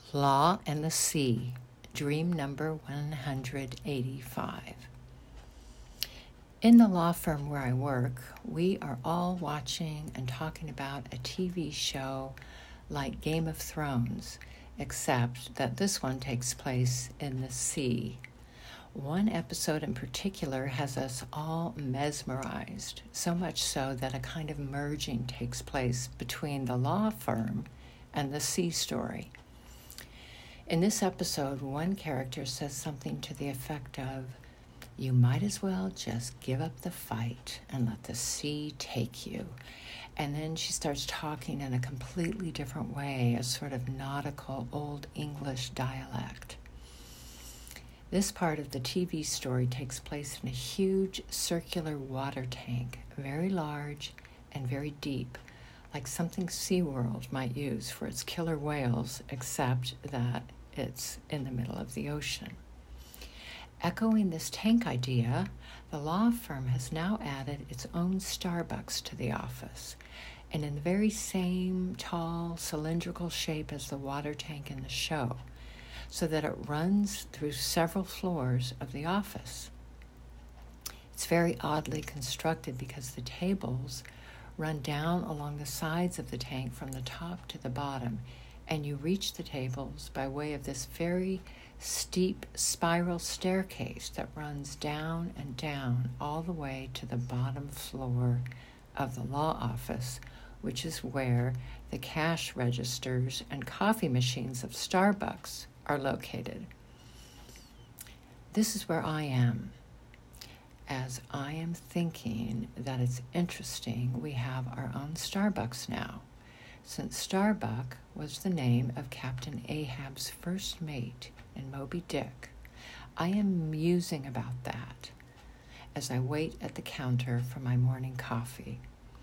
Law and the Sea, dream number 185. In the law firm where I work, we are all watching and talking about a TV show like Game of Thrones, except that this one takes place in the sea. One episode in particular has us all mesmerized, so much so that a kind of merging takes place between the law firm and the sea story. In this episode, one character says something to the effect of, "You might as well just give up the fight and let the sea take you." And then she starts talking in a completely different way, a sort of nautical Old English dialect. This part of the TV story takes place in a huge circular water tank, very large and very deep, like something SeaWorld might use for its killer whales, except that it's in the middle of the ocean. Echoing this tank idea, the law firm has now added its own Starbucks to the office, and in the very same tall, cylindrical shape as the water tank in the show, so that it runs through several floors of the office. It's very oddly constructed because the tables run down along the sides of the tank from the top to the bottom, and you reach the tables by way of this very steep spiral staircase that runs down and down all the way to the bottom floor of the law office, which is where the cash registers and coffee machines of Starbucks are located. This is where I am, as I am thinking that it's interesting we have our own Starbucks now, since Starbuck was the name of Captain Ahab's first mate in Moby Dick. I am musing about that as I wait at the counter for my morning coffee.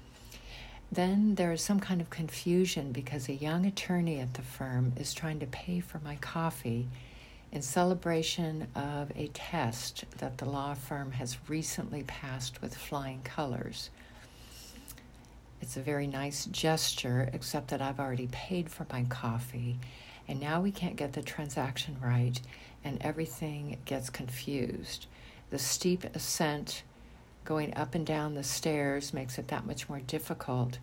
Then there is some kind of confusion because a young attorney at the firm is trying to pay for my coffee in celebration of a test that the law firm has recently passed with flying colors. It's a very nice gesture, except that I've already paid for my coffee, and now we can't get the transaction right, and everything gets confused. The steep ascent going up and down the stairs makes it that much more difficult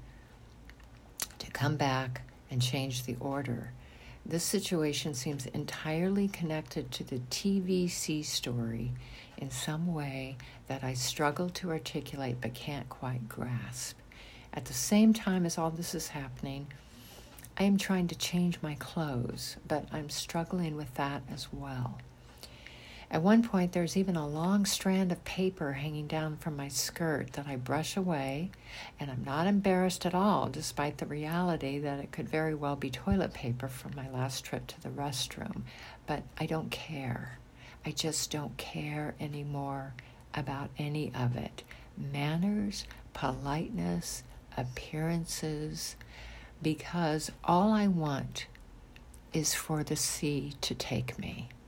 to come back and change the order. This situation seems entirely connected to the TVC story in some way that I struggle to articulate but can't quite grasp. At the same time as all this is happening, I am trying to change my clothes, but I'm struggling with that as well. At one point, there's even a long strand of paper hanging down from my skirt that I brush away, and I'm not embarrassed at all, despite the reality that it could very well be toilet paper from my last trip to the restroom. But I don't care. I just don't care anymore about any of it. Manners, politeness, appearances, because all I want is for the sea to take me.